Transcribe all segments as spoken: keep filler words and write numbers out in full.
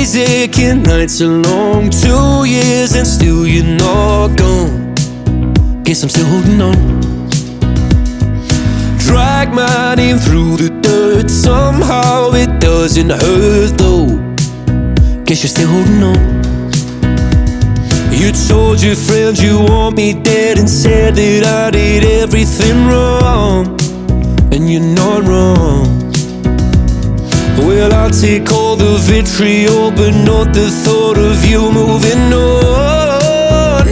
Days aching, nights are long. Two years and still you're not gone. Guess I'm still holding on. Drag my name through the dirt. Somehow it doesn't hurt though. Guess you're still holding on. You told your friends you want me dead and said that I did everything wrong. And you're not wrong. Well, I'll take all the vitriol, but not the thought of you moving on.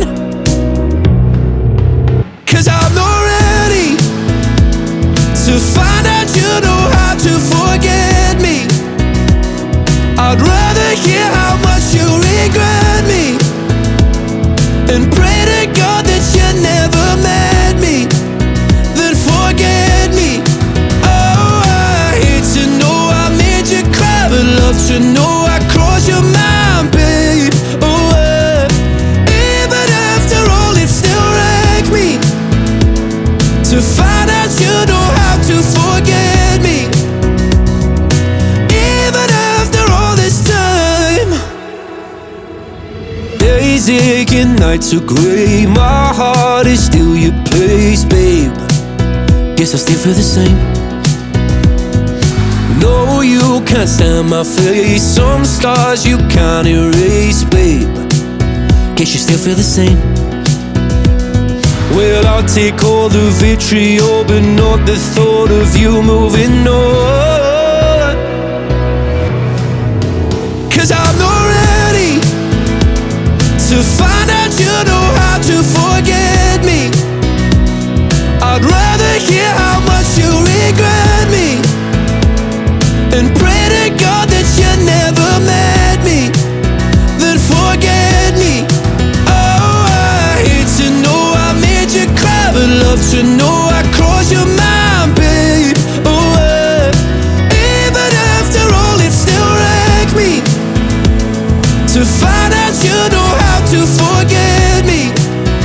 Cause I'm not ready to find out you know how to forget me. I'd rather hear how much you regret me and pray to God that you never met me, then forget me. Oh, I hate to know I made you cry, but love to know I crossed your mind, babe. Oh, uh, even after all, it still wrecks me to find out you know how to forget me. Even after all this time. Days aching, nights are grey. My heart is still your place, babe. Guess I still feel the same. No, you can't stand my face. Some scars you can't erase, babe. Guess you still feel the same. Well, I'll take all the vitriol, but not the thought of you moving on. Cause I'm not ready to find out you know how to forget me. I'd rather hear how much you regret me and pray to God that you never met me, then forget me. Oh, I hate to know I made you cry, but love to know I crossed your mind, babe. Oh, uh, even after all, it still wrecks me to find out you know how to forget me.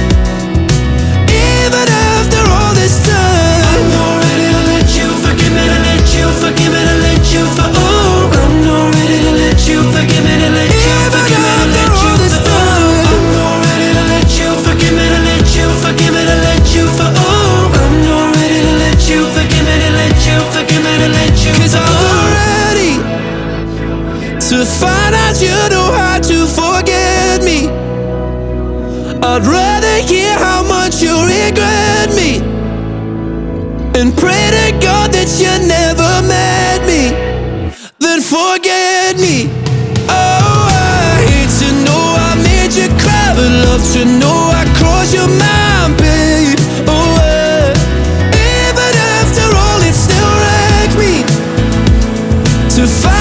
Even after all this time. I'm not ready to let you forgive me, to let you forgive me, to let you for oh. I'm not ready to let you forgive me, to let you forgive me, to let you for oh. I'm not ready to let you forgive me, to let you forgive me, to let you for oh. I'm not ready to let you forgive me, to let you forgive me, to let you. Cause I'm not ready to find out you know how to forget me. I'd rather hear how much you regret me and pray to God that you never met me, then forget me. Oh, I hate to know I made you cry, but love to know I crossed your mind, babe. Oh, uh, even after all, it still wrecks me to find